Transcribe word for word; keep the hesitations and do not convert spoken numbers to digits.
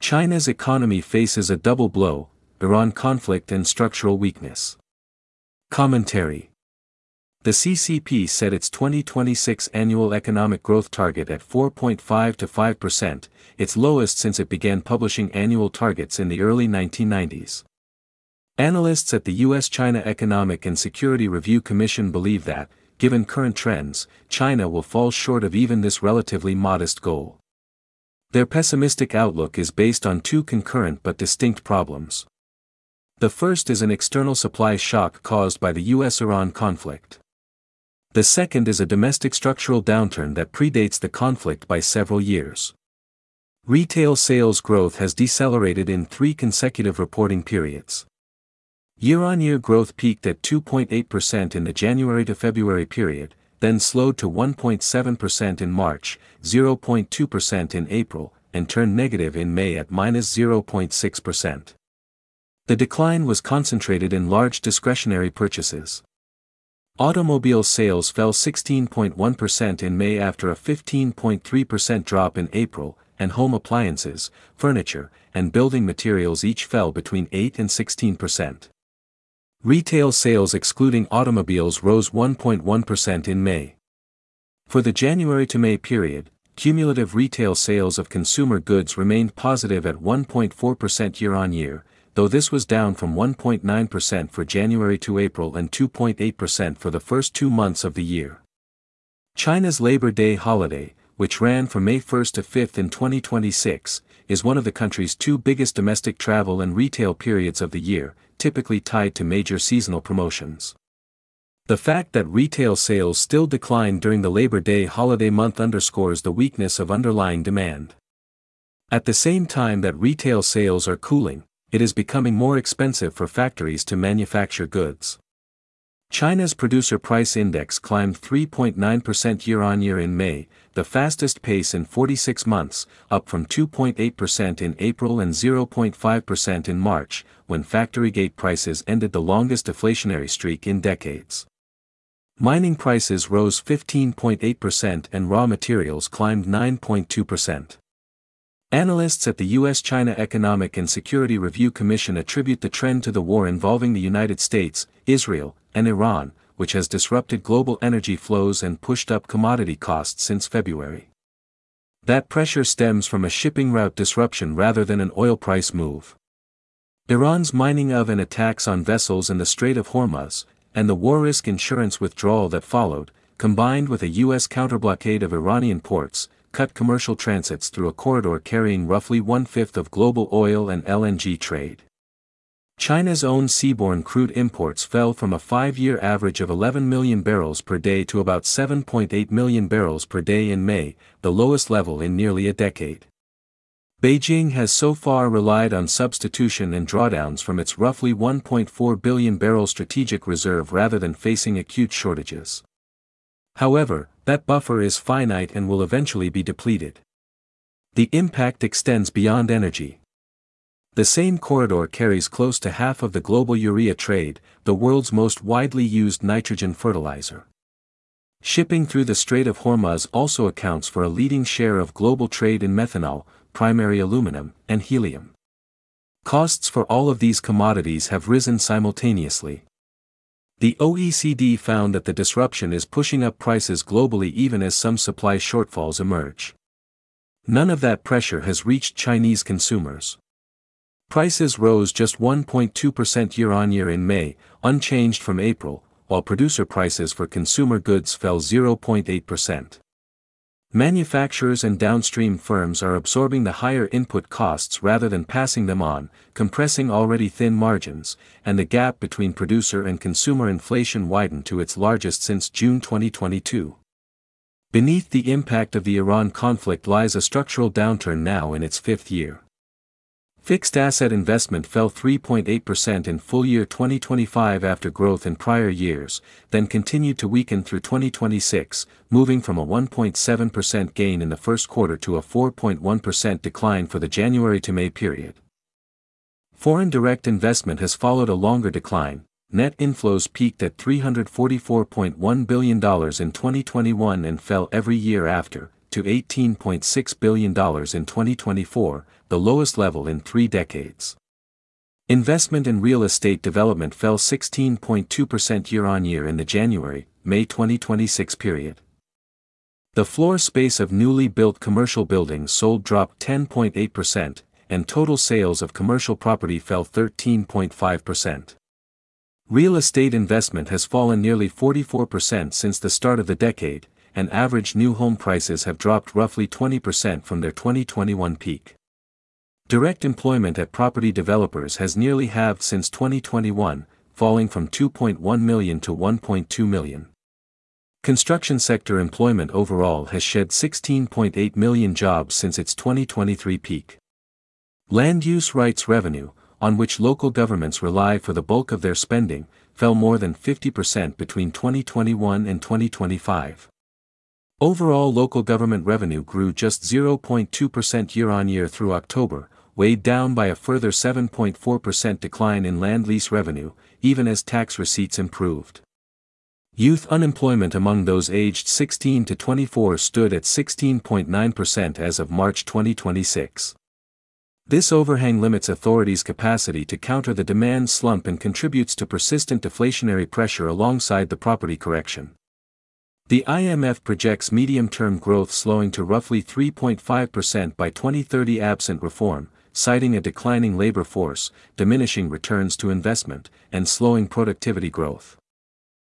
China's economy faces a double blow: Iran conflict and structural weakness. Commentary. The C C P set its twenty twenty-six annual economic growth target at four point five to five percent, its lowest since it began publishing annual targets in the early nineteen nineties. Analysts at the U S China Economic and Security Review Commission believe that, given current trends, China will fall short of even this relatively modest goal. Their pessimistic outlook is based on two concurrent but distinct problems. The first is an external supply shock caused by the U S Iran conflict. The second is a domestic structural downturn that predates the conflict by several years. Retail sales growth has decelerated in three consecutive reporting periods. Year-on-year growth peaked at two point eight percent in the January to February period, then slowed to one point seven percent in March, zero point two percent in April, and turned negative in May at minus zero point six percent. The decline was concentrated in large discretionary purchases. Automobile sales fell sixteen point one percent in May after a fifteen point three percent drop in April, and home appliances, furniture, and building materials each fell between eight and sixteen percent. Retail sales excluding automobiles rose one point one percent in May. For the January to May period, cumulative retail sales of consumer goods remained positive at one point four percent year-on-year, though this was down from one point nine percent for January to April and two point eight percent for the first two months of the year. China's Labor Day holiday, which ran from May first to fifth in twenty twenty-six, is one of the country's two biggest domestic travel and retail periods of the year, typically tied to major seasonal promotions. The fact that retail sales still declined during the Labor Day holiday month underscores the weakness of underlying demand. At the same time that retail sales are cooling, it is becoming more expensive for factories to manufacture goods. China's Producer Price Index climbed three point nine percent year-on-year in May, the fastest pace in forty-six months, up from two point eight percent in April and zero point five percent in March, when factory gate prices ended the longest deflationary streak in decades. Mining prices rose fifteen point eight percent and raw materials climbed nine point two percent. Analysts at the U S China Economic and Security Review Commission attribute the trend to the war involving the United States, Israel, and Iran, which has disrupted global energy flows and pushed up commodity costs since February. That pressure stems from a shipping route disruption rather than an oil price move. Iran's mining of and attacks on vessels in the Strait of Hormuz, and the war risk insurance withdrawal that followed, combined with a U S counterblockade of Iranian ports, cut commercial transits through a corridor carrying roughly one-fifth of global oil and L N G trade. China's own seaborne crude imports fell from a five-year average of eleven million barrels per day to about seven point eight million barrels per day in May, the lowest level in nearly a decade. Beijing has so far relied on substitution and drawdowns from its roughly one point four billion barrel strategic reserve rather than facing acute shortages. However, that buffer is finite and will eventually be depleted. The impact extends beyond energy. The same corridor carries close to half of the global urea trade, the world's most widely used nitrogen fertilizer. Shipping through the Strait of Hormuz also accounts for a leading share of global trade in methanol, primary aluminum, and helium. Costs for all of these commodities have risen simultaneously. The O E C D found that the disruption is pushing up prices globally even as some supply shortfalls emerge. None of that pressure has reached Chinese consumers. Prices rose just one point two percent year-on-year in May, unchanged from April, while producer prices for consumer goods fell zero point eight percent. Manufacturers and downstream firms are absorbing the higher input costs rather than passing them on, compressing already thin margins, and the gap between producer and consumer inflation widened to its largest since June twenty twenty-two. Beneath the impact of the Iran conflict lies a structural downturn now in its fifth year. Fixed asset investment fell three point eight percent in full year twenty twenty-five after growth in prior years, then continued to weaken through twenty twenty-six, moving from a one point seven percent gain in the first quarter to a four point one percent decline for the January to May period. Foreign direct investment has followed a longer decline. Net inflows peaked at three hundred forty-four point one billion dollars in twenty twenty-one and fell every year after, to eighteen point six billion dollars in twenty twenty-four, the lowest level in three decades. Investment in real estate development fell sixteen point two percent year-on-year in the January-May twenty twenty-six period. The floor space of newly built commercial buildings sold dropped ten point eight percent, and total sales of commercial property fell thirteen point five percent. Real estate investment has fallen nearly forty-four percent since the start of the decade, and average new home prices have dropped roughly twenty percent from their twenty twenty-one peak. Direct employment at property developers has nearly halved since twenty twenty-one, falling from two point one million to one point two million. Construction sector employment overall has shed sixteen point eight million jobs since its twenty twenty-three peak. Land use rights revenue, on which local governments rely for the bulk of their spending, fell more than fifty percent between twenty twenty-one and twenty twenty-five. Overall local government revenue grew just zero point two percent year-on-year through October, weighed down by a further seven point four percent decline in land lease revenue, even as tax receipts improved. Youth unemployment among those aged sixteen to twenty-four stood at sixteen point nine percent as of March twenty twenty-six. This overhang limits authorities' capacity to counter the demand slump and contributes to persistent deflationary pressure alongside the property correction. The I M F projects medium-term growth slowing to roughly three point five percent by twenty thirty absent reform, citing a declining labor force, diminishing returns to investment, and slowing productivity growth.